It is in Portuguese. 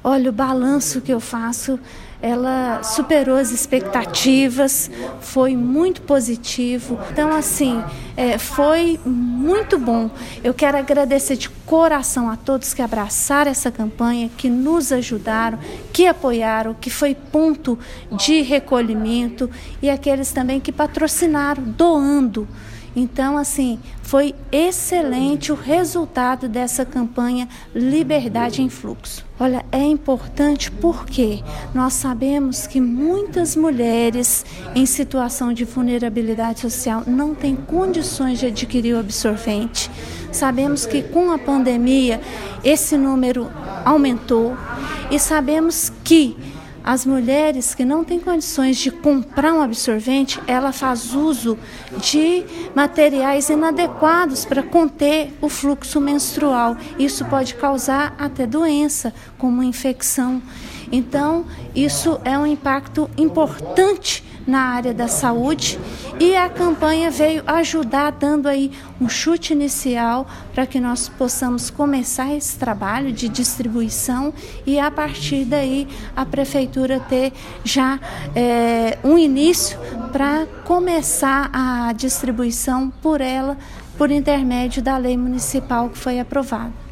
Olha, o balanço que eu faço, ela superou as expectativas, foi muito positivo. Então, assim, foi muito bom. Eu quero agradecer de coração a todos que abraçaram essa campanha, que nos ajudaram, que apoiaram, que foi ponto de recolhimento, e aqueles também que patrocinaram, doando. Então, assim, foi excelente o resultado dessa campanha Liberdade em Fluxo. Olha, é importante porque nós sabemos que muitas mulheres em situação de vulnerabilidade social não têm condições de adquirir o absorvente. Sabemos que com a pandemia esse número aumentou e sabemos que as mulheres que não têm condições de comprar um absorvente, ela faz uso de materiais inadequados para conter o fluxo menstrual. Isso pode causar até doença, como infecção. Então, isso é um impacto importante na área da saúde, e a campanha veio ajudar, dando aí um chute inicial para que nós possamos começar esse trabalho de distribuição e a partir daí a prefeitura ter já um início para começar a distribuição por intermédio da lei municipal que foi aprovada.